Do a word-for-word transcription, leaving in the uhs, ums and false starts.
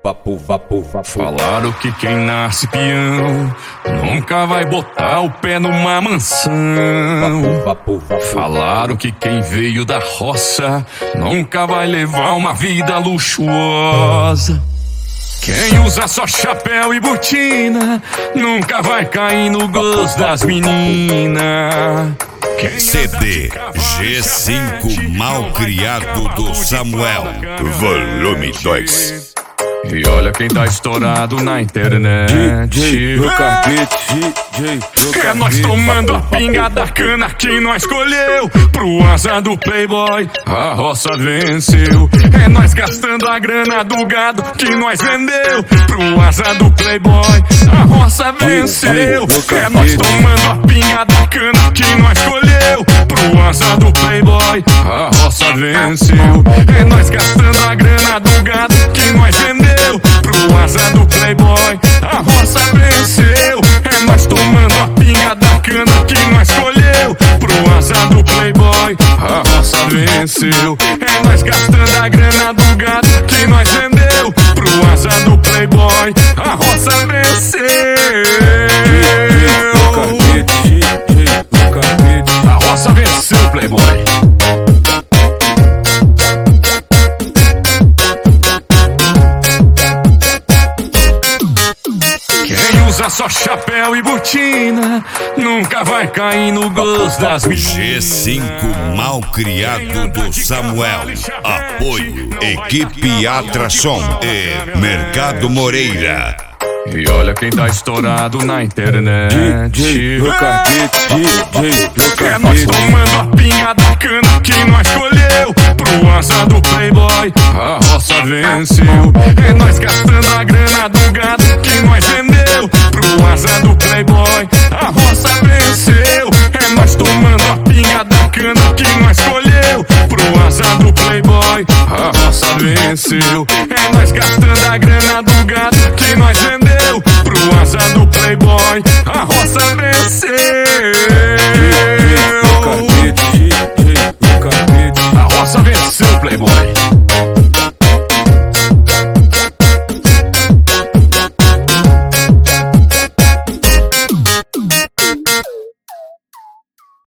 Vapo, vapo, vapo. Falaram que quem nasce peão nunca vai botar o pé numa mansão. Vapo, vapo, vapo. Falaram que quem veio da roça nunca vai levar uma vida luxuosa. Quem usa só chapéu e botina nunca vai cair no gosto das meninas. Quem C D G cinco Malcriado do Samuel, volume dois. E olha quem tá estourado na internet. D J no carpete, D J É nós tomando a pinga da cana que nós escolheu. Pro asa do playboy, a roça venceu. É nós gastando a grana do gado que nós vendeu. Pro asa do playboy, a roça venceu. É nós tomando a pinga da cana que nós escolheu. Pro asa do playboy, a roça venceu. É nós gastando a grana do gado que nós vendeu. Pro asa do playboy, a roça venceu. É nós tomando a pinga da cana que nós escolheu. Pro asa do playboy, a roça venceu. É nós gastando a grana do gado que nós vendeu. Pro asa do playboy, a roça venceu. A roça venceu, playboy. Usa só chapéu e botina nunca vai cair no gosto das meninas. G cinco Malcriado do Samuel. Apoio Equipe Atração e Mercado Moreira. E olha quem tá estourado na internet. D J no carpete, D J no É nós tomando a pinga da cana que nós escolheu. Pro asa do playboy, a roça venceu. É nós gastando a grana do gado que nós vendeu. Pro asa do playboy, a roça venceu. É nós tomando a pinga da cana que nós escolheu. Pro asa do playboy, a roça venceu. É nós gastando a grana do gado que nós vendeu. Pro asa do playboy, a roça venceu.